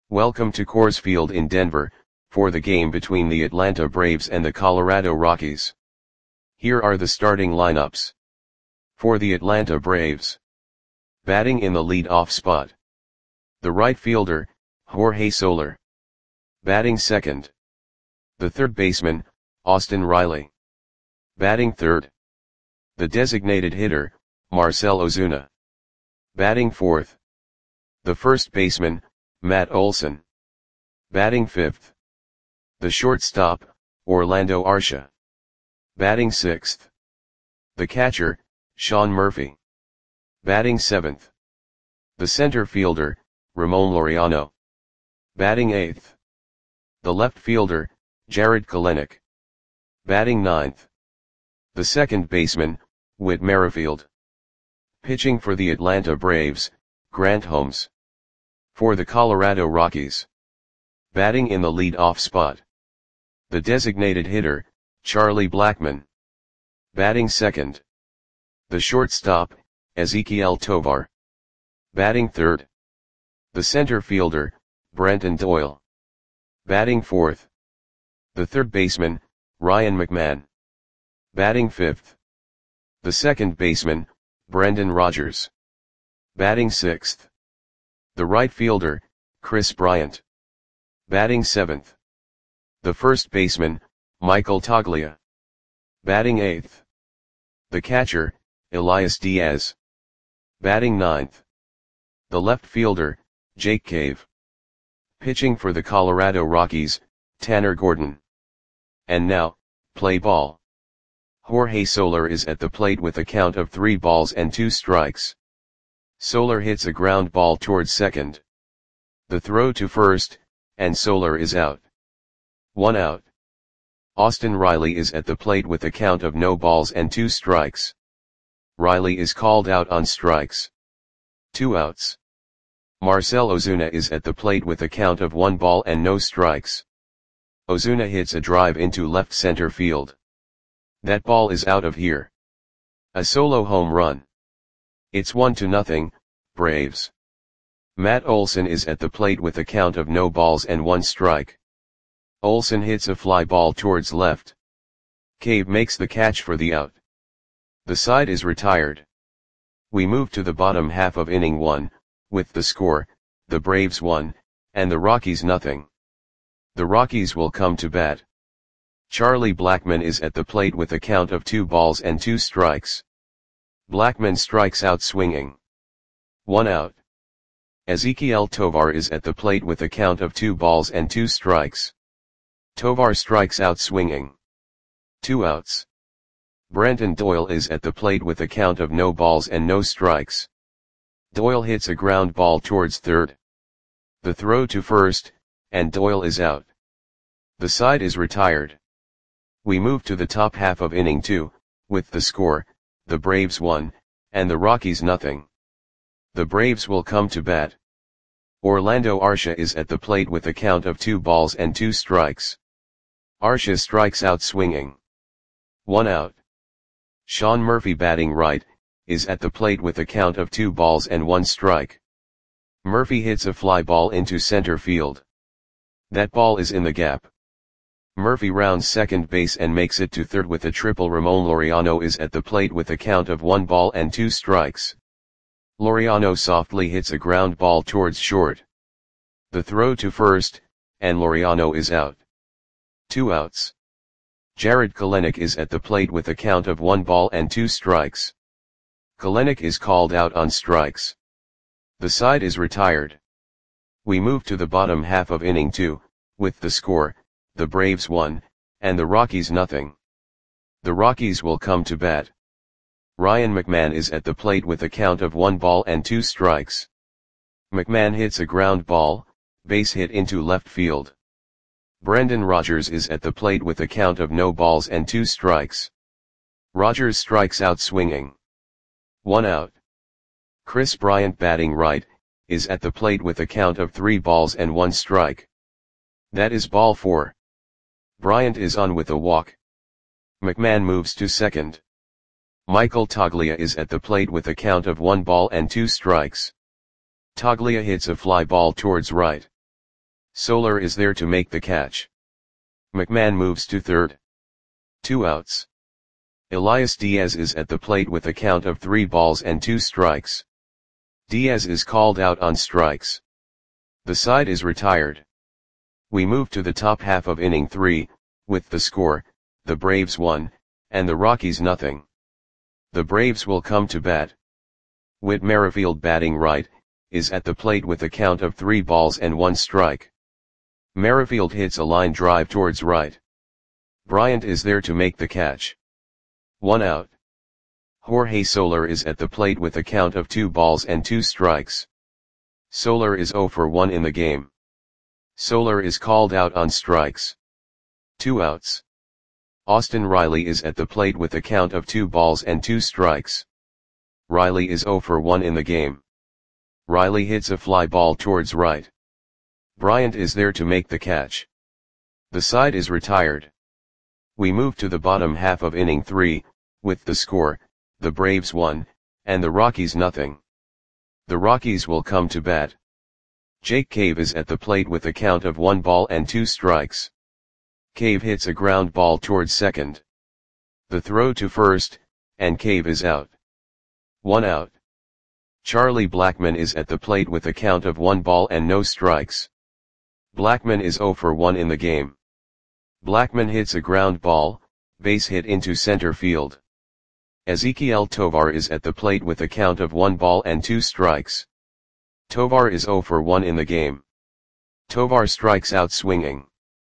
Welcome to Coors Field in Denver, for the game between the Atlanta Braves and the Colorado Rockies. Here are the starting lineups. For the Atlanta Braves. Batting in the lead-off spot. The right fielder, Jorge Soler. Batting second. The third baseman, Austin Riley. Batting third. The designated hitter, Marcell Ozuna. Batting fourth. The first baseman, Matt Olson. Batting fifth. The shortstop, Orlando Arcia. Batting sixth. The catcher, Sean Murphy. Batting seventh. The center fielder, Ramon Laureano. Batting eighth. The left fielder, Jarred Kelenic. Batting ninth. The second baseman, Whit Merrifield. Pitching for the Atlanta Braves, Grant Holmes. For the Colorado Rockies. Batting in the lead-off spot. The designated hitter, Charlie Blackmon. Batting second. The shortstop, Ezequiel Tovar. Batting third. The center fielder, Brenton Doyle. Batting fourth. The third baseman, Ryan McMahon. Batting fifth. The second baseman, Brendan Rodgers. Batting sixth. The right fielder, Kris Bryant. Batting seventh. The first baseman, Michael Toglia. Batting eighth. The catcher, Elias Diaz. Batting ninth. The left fielder, Jake Cave. Pitching for the Colorado Rockies, Tanner Gordon. And now, play ball. Jorge Soler is at the plate with a count of 3 balls and 2 strikes. Soler hits a ground ball towards second. The throw to first, and Soler is out. 1 out. Austin Riley is at the plate with a count of no balls and 2 strikes. Riley is called out on strikes. 2 outs. Marcell Ozuna is at the plate with a count of 1 ball and no strikes. Ozuna hits a drive into left center field. That ball is out of here. A solo home run. It's 1-0, Braves. Matt Olson is at the plate with a count of no balls and 1 strike. Olson hits a fly ball towards left. Cave makes the catch for the out. The side is retired. We move to the bottom half of inning 1, with the score, the Braves 1, and the Rockies nothing. The Rockies will come to bat. Charlie Blackmon is at the plate with a count of 2 balls and 2 strikes. Blackmon strikes out swinging. 1 out. Ezequiel Tovar is at the plate with a count of 2 balls and 2 strikes. Tovar strikes out swinging. 2 outs. Brenton Doyle is at the plate with a count of no balls and no strikes. Doyle hits a ground ball towards third. The throw to first, and Doyle is out. The side is retired. We move to the top half of inning 2, with the score, the Braves 1, and the Rockies nothing. The Braves will come to bat. Orlando Arcia is at the plate with a count of 2 balls and 2 strikes. Arcia strikes out swinging. 1 out. Sean Murphy batting right, is at the plate with a count of 2 balls and 1 strike. Murphy hits a fly ball into center field. That ball is in the gap. Murphy rounds second base and makes it to third with a triple. Ramon Laureano is at the plate with a count of 1 ball and 2 strikes. Laureano softly hits a ground ball towards short. The throw to first, and Laureano is out. 2 outs. Jarred Kelenic is at the plate with a count of 1 ball and 2 strikes. Kelenic is called out on strikes. The side is retired. We move to the bottom half of inning 2, with the score, the Braves 1, and the Rockies nothing. The Rockies will come to bat. Ryan McMahon is at the plate with a count of 1 ball and 2 strikes. McMahon hits a ground ball, base hit into left field. Brendan Rodgers is at the plate with a count of no balls and 2 strikes. Rodgers strikes out swinging. 1 out. Kris Bryant batting right, is at the plate with a count of 3 balls and 1 strike. That is ball 4. Bryant is on with a walk. McMahon moves to second. Michael Toglia is at the plate with a count of 1 ball and 2 strikes. Toglia hits a fly ball towards right. Soler is there to make the catch. McMahon moves to third. 2 outs. Elias Diaz is at the plate with a count of 3 balls and 2 strikes. Diaz is called out on strikes. The side is retired. We move to the top half of inning 3, with the score, the Braves 1, and the Rockies nothing. The Braves will come to bat. Whit Merrifield, batting right, is at the plate with a count of 3 balls and 1 strike. Merrifield hits a line drive towards right. Bryant is there to make the catch. 1 out. Jorge Soler is at the plate with a count of 2 balls and 2 strikes. Soler is 0 for 1 in the game. Soler is called out on strikes. 2 outs. Austin Riley is at the plate with a count of 2 balls and 2 strikes. Riley is 0 for 1 in the game. Riley hits a fly ball towards right. Bryant is there to make the catch. The side is retired. We move to the bottom half of inning 3, with the score, the Braves 1, and the Rockies nothing. The Rockies will come to bat. Jake Cave is at the plate with a count of 1 ball and 2 strikes. Cave hits a ground ball towards second. The throw to first, and Cave is out. 1 out. Charlie Blackmon is at the plate with a count of 1 ball and no strikes. Blackmon is 0 for 1 in the game. Blackmon hits a ground ball, base hit into center field. Ezequiel Tovar is at the plate with a count of 1 ball and 2 strikes. Tovar is 0 for 1 in the game. Tovar strikes out swinging.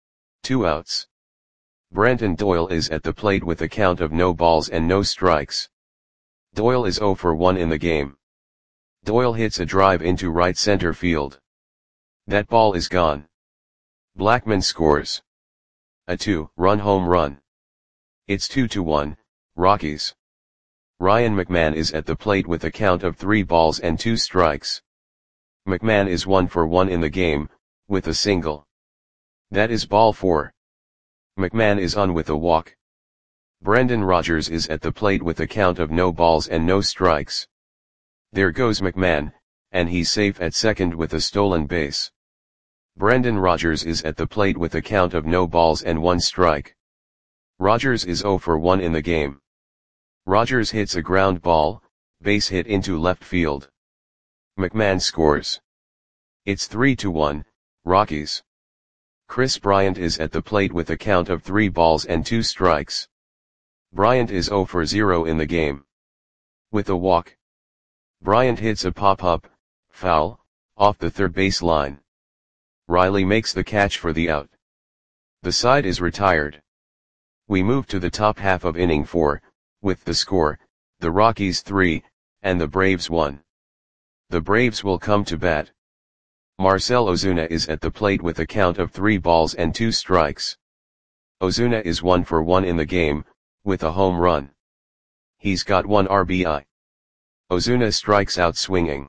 2 outs. Brenton Doyle is at the plate with a count of no balls and no strikes. Doyle is 0 for 1 in the game. Doyle hits a drive into right center field. That ball is gone. Blackmon scores a 2-run home run. It's 2-1, Rockies. Ryan McMahon is at the plate with a count of 3 balls and 2 strikes. McMahon is 1 for 1 in the game, with a single. That is ball 4. McMahon is on with a walk. Brendan Rodgers is at the plate with a count of no balls and no strikes. There goes McMahon, and he's safe at second with a stolen base. Brendan Rodgers is at the plate with a count of no balls and 1 strike. Rodgers is 0 for 1 in the game. Rodgers hits a ground ball, base hit into left field. McMahon scores. It's 3-1, Rockies. Chris Bryant is at the plate with a count of 3 balls and 2 strikes. Bryant is 0 for 0 in the game. With a walk. Bryant hits a pop-up, foul, off the third base line. Riley makes the catch for the out. The side is retired. We move to the top half of inning 4, with the score, the Rockies 3, and the Braves 1. The Braves will come to bat. Marcell Ozuna is at the plate with a count of 3 balls and 2 strikes. Ozuna is 1 for 1 in the game, with a home run. He's got 1 RBI. Ozuna strikes out swinging.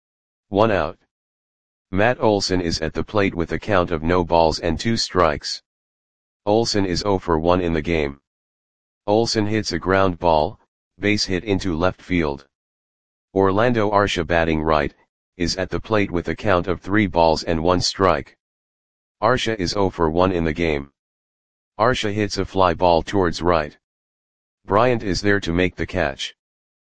1 out. Matt Olson is at the plate with a count of no balls and 2 strikes. Olson is 0 for 1 in the game. Olson hits a ground ball, base hit into left field. Orlando Arcia, batting right, is at the plate with a count of 3 balls and 1 strike. Arcia is 0 for 1 in the game. Arcia hits a fly ball towards right. Bryant is there to make the catch.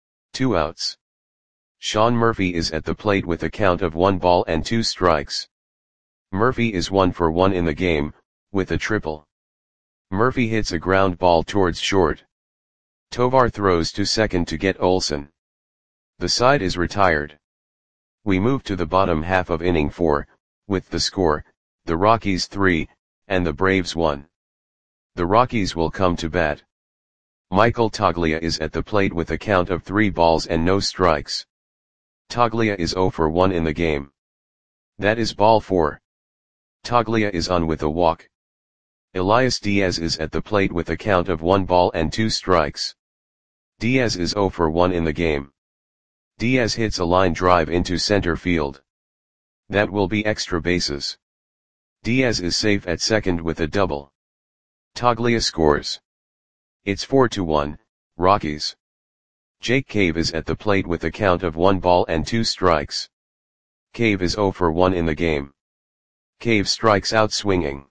2 outs. Sean Murphy is at the plate with a count of 1 ball and 2 strikes. Murphy is 1 for 1 in the game, with a triple. Murphy hits a ground ball towards short. Tovar throws to second to get Olson. The side is retired. We move to the bottom half of inning 4, with the score, the Rockies 3, and the Braves 1. The Rockies will come to bat. Michael Toglia is at the plate with a count of 3 balls and no strikes. Toglia is 0 for 1 in the game. That is ball 4. Toglia is on with a walk. Elias Diaz is at the plate with a count of 1 ball and 2 strikes. Diaz is 0 for 1 in the game. Diaz hits a line drive into center field. That will be extra bases. Diaz is safe at second with a double. Toglia scores. It's 4-1, Rockies. Jake Cave is at the plate with a count of 1 ball and 2 strikes. Cave is 0 for 1 in the game. Cave strikes out swinging.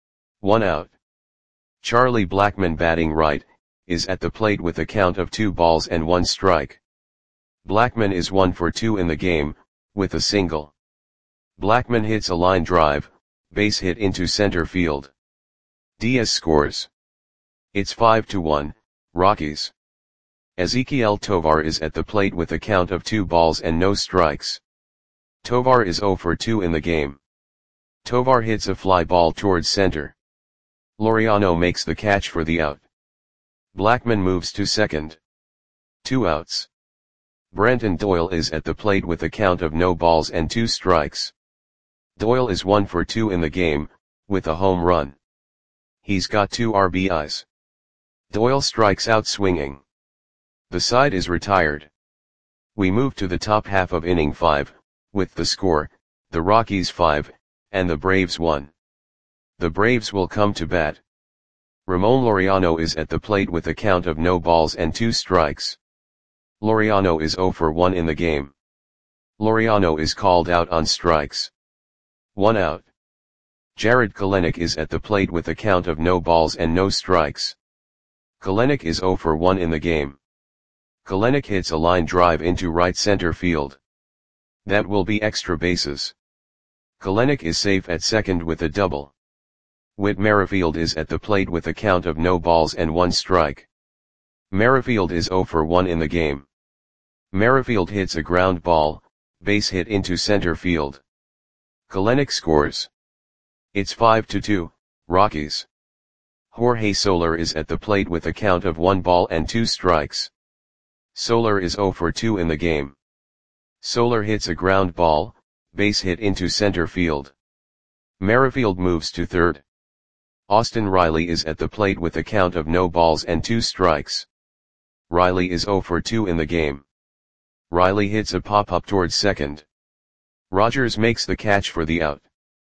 1 out. Charlie Blackmon, batting right, is at the plate with a count of 2 balls and 1 strike. Blackmon is 1 for 2 in the game, with a single. Blackmon hits a line drive, base hit into center field. Diaz scores. It's 5-1, Rockies. Ezequiel Tovar is at the plate with a count of 2 balls and no strikes. Tovar is 0 for 2 in the game. Tovar hits a fly ball towards center. Laureano makes the catch for the out. Blackmon moves to second. 2 outs. Brenton Doyle is at the plate with a count of no balls and 2 strikes. Doyle is 1 for 2 in the game, with a home run. He's got 2 RBIs. Doyle strikes out swinging. The side is retired. We move to the top half of inning 5, with the score, the Rockies 5, and the Braves 1. The Braves will come to bat. Ramon Laureano is at the plate with a count of no balls and 2 strikes. Laureano is 0 for 1 in the game. Laureano is called out on strikes. 1 out. Jarred Kelenic is at the plate with a count of no balls and no strikes. Kelenic is 0 for 1 in the game. Kelenic hits a line drive into right center field. That will be extra bases. Kelenic is safe at second with a double. Whit Merrifield is at the plate with a count of no balls and 1 strike. Merrifield is 0 for 1 in the game. Merrifield hits a ground ball, base hit into center field. Kelenic scores. It's 5-2, Rockies. Jorge Soler is at the plate with a count of 1 ball and 2 strikes. Soler is 0 for 2 in the game. Soler hits a ground ball, base hit into center field. Merrifield moves to third. Austin Riley is at the plate with a count of no balls and 2 strikes. Riley is 0 for 2 in the game. Riley hits a pop-up towards second. Rogers makes the catch for the out.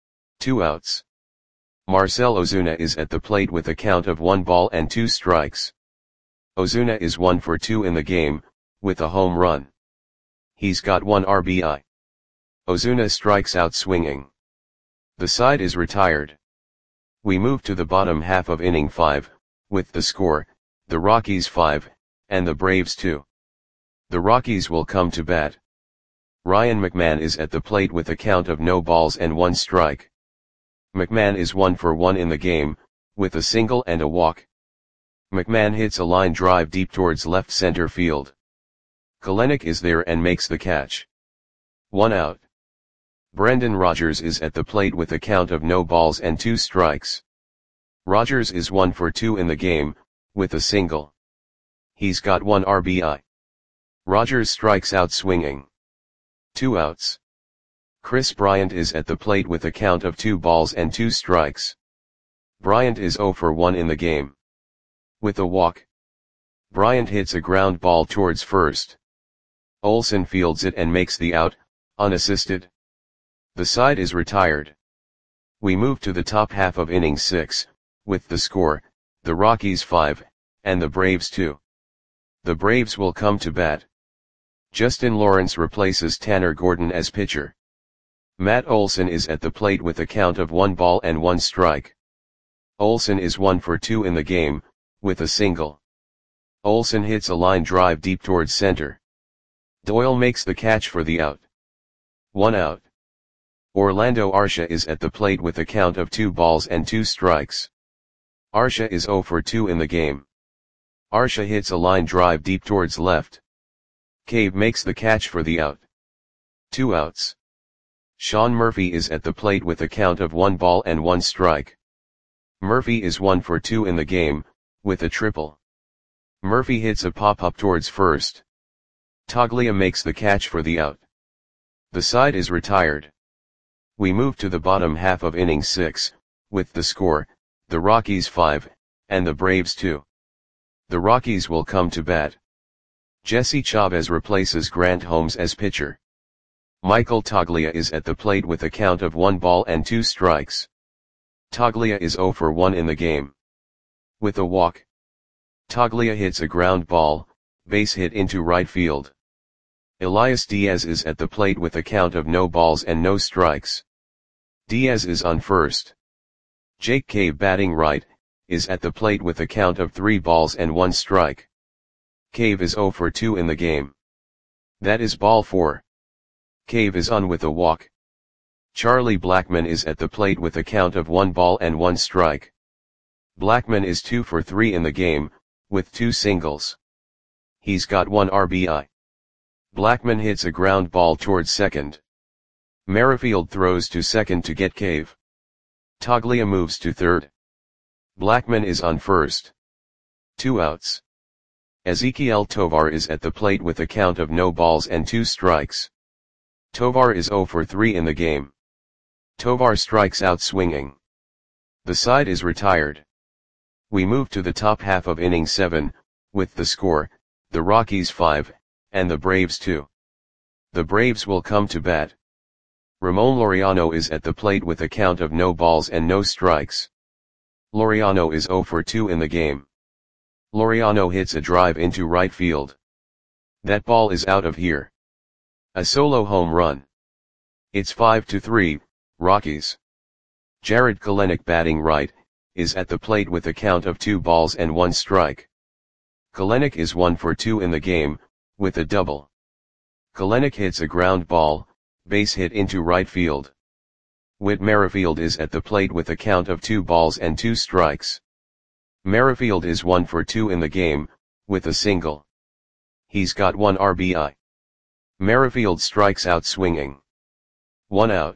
2 outs. Marcell Ozuna is at the plate with a count of 1 ball and 2 strikes. Ozuna is 1 for 2 in the game, with a home run. He's got 1 RBI. Ozuna strikes out swinging. The side is retired. We move to the bottom half of inning 5, with the score, the Rockies 5, and the Braves 2. The Rockies will come to bat. Ryan McMahon is at the plate with a count of no balls and 1 strike. McMahon is 1 for 1 in the game, with a single and a walk. McMahon hits a line drive deep towards left center field. Kelenic is there and makes the catch. 1 out. Brendan Rodgers is at the plate with a count of no balls and 2 strikes. Rodgers is 1 for 2 in the game, with a single. He's got 1 RBI. Rodgers strikes out swinging. 2 outs. Chris Bryant is at the plate with a count of 2 balls and 2 strikes. Bryant is 0 for 1 in the game. With a walk. Bryant hits a ground ball towards first. Olson fields it and makes the out, unassisted. The side is retired. We move to the top half of inning 6, with the score, the Rockies 5, and the Braves 2. The Braves will come to bat. Justin Lawrence replaces Tanner Gordon as pitcher. Matt Olson is at the plate with a count of 1 ball and 1 strike. Olson is 1 for 2 in the game, with a single. Olson hits a line drive deep towards center. Doyle makes the catch for the out. 1 out. Orlando Arcia is at the plate with a count of 2 balls and 2 strikes. Arcia is 0 for 2 in the game. Arcia hits a line drive deep towards left. Cave makes the catch for the out. 2 outs. Sean Murphy is at the plate with a count of 1 ball and 1 strike. Murphy is 1 for 2 in the game, with a triple. Murphy hits a pop-up towards first. Toglia makes the catch for the out. The side is retired. We move to the bottom half of inning 6, with the score, the Rockies 5, and the Braves 2. The Rockies will come to bat. Jesse Chavez replaces Grant Holmes as pitcher. Michael Toglia is at the plate with a count of 1 ball and 2 strikes. Toglia is 0 for 1 in the game. With a walk. Toglia hits a ground ball, base hit into right field. Elias Diaz is at the plate with a count of no balls and no strikes. Diaz is on first. Jake Cave batting right, is at the plate with a count of 3 balls and 1 strike. Cave is 0 for 2 in the game. That is ball 4. Cave is on with a walk. Charlie Blackmon is at the plate with a count of 1 ball and 1 strike. Blackmon is 2 for 3 in the game, with 2 singles. He's got 1 RBI. Blackmon hits a ground ball towards second. Merrifield throws to second to get Cave. Toglia moves to third. Blackmon is on first. 2 outs. Ezequiel Tovar is at the plate with a count of no balls and 2 strikes. Tovar is 0 for 3 in the game. Tovar strikes out swinging. The side is retired. We move to the top half of inning 7, with the score, the Rockies 5, and the Braves 2. The Braves will come to bat. Ramon Laureano is at the plate with a count of no balls and no strikes. Laureano is 0 for 2 in the game. Laureano hits a drive into right field. That ball is out of here. A solo home run. It's 5-3, Rockies. Jared Kelenic batting right, is at the plate with a count of 2 balls and 1 strike. Kelenic is 1 for 2 in the game, with a double. Kelenic hits a ground ball, base hit into right field. Whit Merrifield is at the plate with a count of 2 balls and 2 strikes. Merrifield is 1 for 2 in the game, with a single. He's got 1 RBI. Merrifield strikes out swinging. 1 out.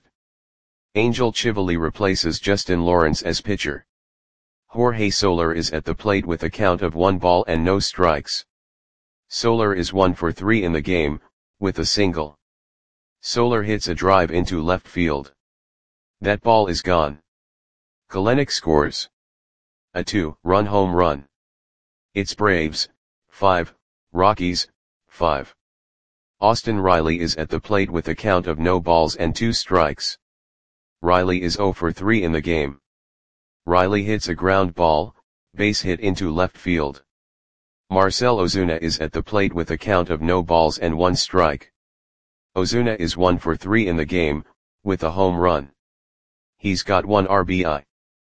Angel Chivoli replaces Justin Lawrence as pitcher. Jorge Soler is at the plate with a count of 1 ball and no strikes. Soler is 1 for 3 in the game, with a single. Soler hits a drive into left field. That ball is gone. Kelenic scores a 2-run home run. It's Braves 5, Rockies 5. Austin Riley is at the plate with a count of no balls and 2 strikes. Riley is 0 for 3 in the game. Riley hits a ground ball, base hit into left field. Marcell Ozuna is at the plate with a count of no balls and 1 strike. Ozuna is 1 for 3 in the game, with a home run. He's got 1 RBI.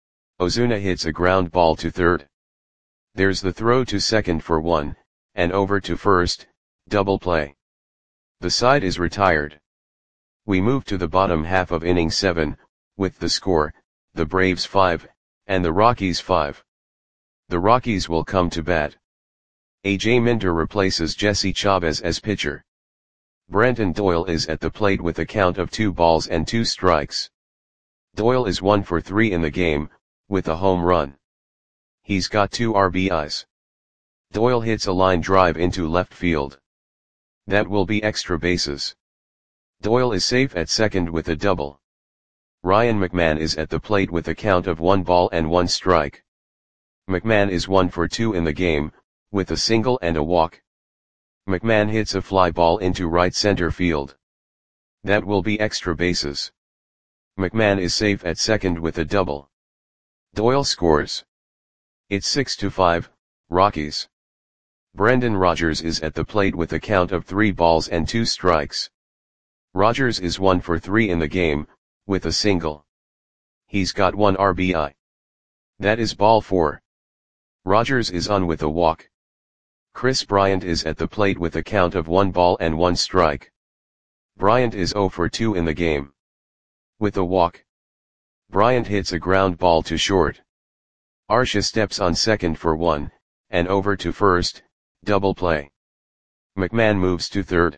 Ozuna hits a ground ball to third. There's the throw to second for 1, and over to first, double play. The side is retired. We move to the bottom half of inning 7, with the score, the Braves 5, and the Rockies 5. The Rockies will come to bat. A.J. Minter replaces Jesse Chavez as pitcher. Brenton Doyle is at the plate with a count of 2 balls and 2 strikes. Doyle is 1 for 3 in the game, with a home run. He's got 2 RBIs. Doyle hits a line drive into left field. That will be extra bases. Doyle is safe at second with a double. Ryan McMahon is at the plate with a count of 1 ball and 1 strike. McMahon is 1 for 2 in the game, with a single and a walk. McMahon hits a fly ball into right center field. That will be extra bases. McMahon is safe at second with a double. Doyle scores. It's 6-5, Rockies. Brendan Rodgers is at the plate with a count of 3 balls and 2 strikes. Rodgers is 1 for 3 in the game, with a single. He's got 1 RBI. That is ball 4. Rodgers is on with a walk. Chris Bryant is at the plate with a count of 1 ball and 1 strike. Bryant is 0 for 2 in the game. With a walk. Bryant hits a ground ball to short. Arcia steps on second for 1, and over to first, double play. McMahon moves to third.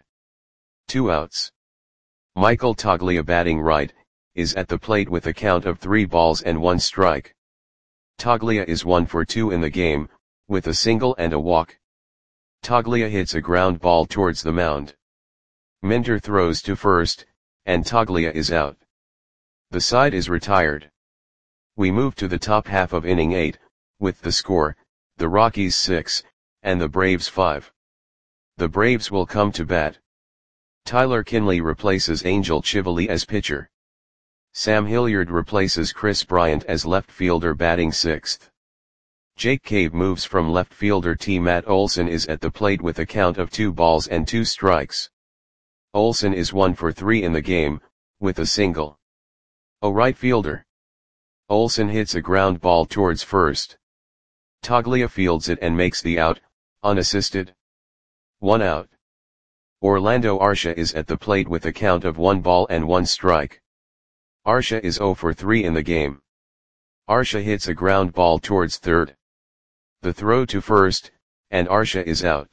2 outs. Michael Toglia batting right, is at the plate with a count of 3 balls and 1 strike. Toglia is 1 for 2 in the game, with a single and a walk. Toglia hits a ground ball towards the mound. Minter throws to first, and Toglia is out. The side is retired. We move to the top half of inning 8, with the score, the Rockies 6, and the Braves 5. The Braves will come to bat. Tyler Kinley replaces Angel Chivoli as pitcher. Sam Hilliard replaces Chris Bryant as left fielder batting 6th. Jake Cave moves from left fielder T. Matt Olson is at the plate with a count of 2 balls and 2 strikes. Olson is 1 for 3 in the game, with a single. A right fielder. Olsen hits a ground ball towards first. Toglia fields it and makes the out, unassisted. 1 out. Orlando Arcia is at the plate with a count of 1 ball and 1 strike. Arcia is 0 for 3 in the game. Arcia hits a ground ball towards third. The throw to first, and Arcia is out.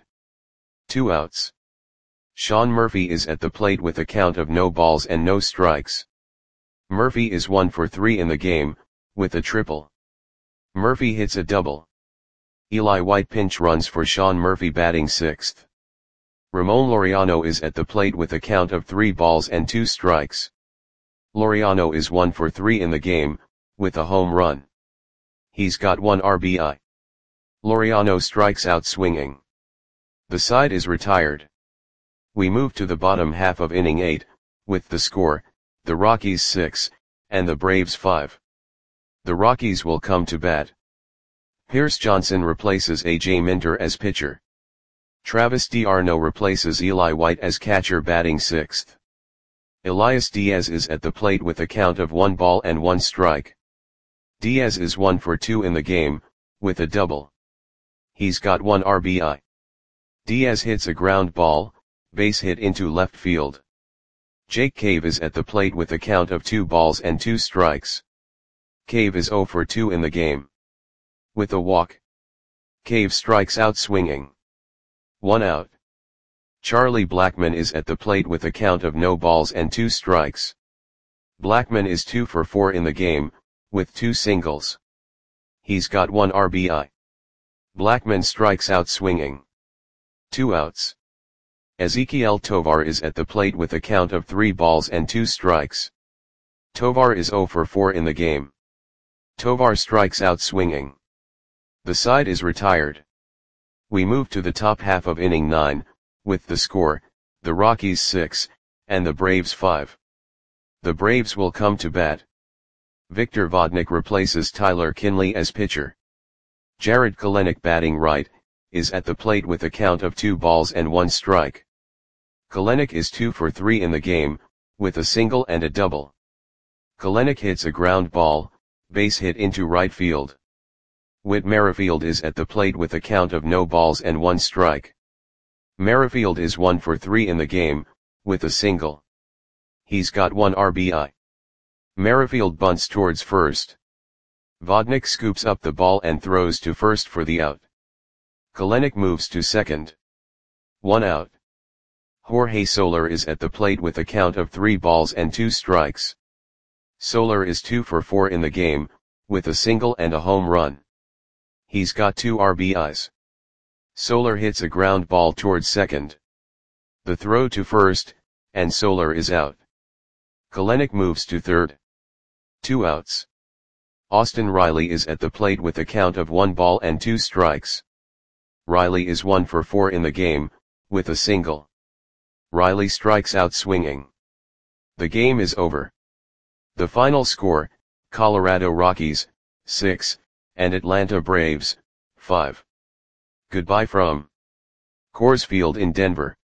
2 outs. Sean Murphy is at the plate with a count of no balls and no strikes. Murphy is 1 for 3 in the game, with a triple. Murphy hits a double. Eli White pinch runs for Sean Murphy batting sixth. Ramon Laureano is at the plate with a count of 3 balls and 2 strikes. Laureano is 1 for 3 in the game, with a home run. He's got 1 RBI. Laureano strikes out swinging. The side is retired. We move to the bottom half of inning 8, with the score, the Rockies 6, and the Braves 5. The Rockies will come to bat. Pierce Johnson replaces A.J. Minter as pitcher. Travis d'Arnaud replaces Eli White as catcher batting sixth. Elias Diaz is at the plate with a count of 1 ball and 1 strike. Diaz is 1 for 2 in the game, with a double. He's got 1 RBI. Diaz hits a ground ball, base hit into left field. Jake Cave is at the plate with a count of 2 balls and 2 strikes. Cave is 0 for 2 in the game. With a walk. Cave strikes out swinging. 1 out. Charlie Blackmon is at the plate with a count of no balls and 2 strikes. Blackmon is 2 for 4 in the game, with 2 singles. He's got 1 RBI. Blackmon strikes out swinging. 2 outs. Ezequiel Tovar is at the plate with a count of 3 balls and 2 strikes. Tovar is 0 for 4 in the game. Tovar strikes out swinging. The side is retired. We move to the top half of inning 9, with the score, the Rockies 6, and the Braves 5. The Braves will come to bat. Victor Vodnik replaces Tyler Kinley as pitcher. Jared Kelenic batting right, is at the plate with a count of 2 balls and 1 strike. Kelenic is 2 for 3 in the game, with a single and a double. Kelenic hits a ground ball, base hit into right field. Whit Merrifield is at the plate with a count of no balls and 1 strike. Merrifield is 1 for 3 in the game, with a single. He's got 1 RBI. Merrifield bunts towards first. Vodnik scoops up the ball and throws to first for the out. Kelenic moves to second. 1 out. Jorge Soler is at the plate with a count of 3 balls and 2 strikes. Soler is 2 for 4 in the game, with a single and a home run. He's got 2 RBIs. Soler hits a ground ball towards second. The throw to first, and Soler is out. Kelenic moves to third. 2 outs. Austin Riley is at the plate with a count of 1 ball and 2 strikes. Riley is 1 for 4 in the game, with a single. Riley strikes out swinging. The game is over. The final score, Colorado Rockies, 6, and Atlanta Braves, 5. Goodbye from Coors Field in Denver.